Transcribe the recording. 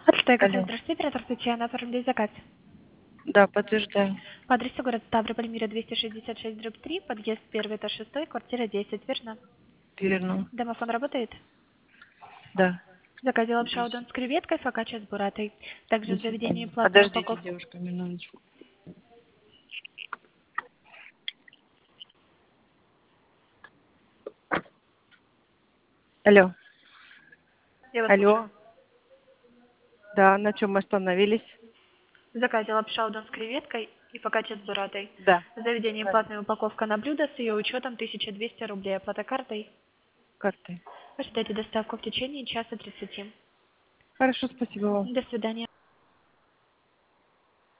Алло. Здравствуйте, оператор Татьяна, оформляю заказ. Да, подтверждаю. По адресу город Ставрополь, Мира 266/3, подъезд 1, этаж 6, квартира 10, верно? Верно. Домофон работает? Да. Заказила лапша Здравствуйте. удон с креветкой, фокачча с буратой. Также До в заведении свидания. платную Подождите, упаковку. девушка, минуточку. Алло. Я вас слушаю. Алло. Да, на чем мы остановились? Заказила лапша удон с креветкой и фокачча с буратой. Да. В заведении Правильно. платная упаковка на блюдо с ее учетом 1200 рублей. Оплата картой. Картой. Ожидайте доставку в течение часа 30. Хорошо, спасибо вам. До свидания.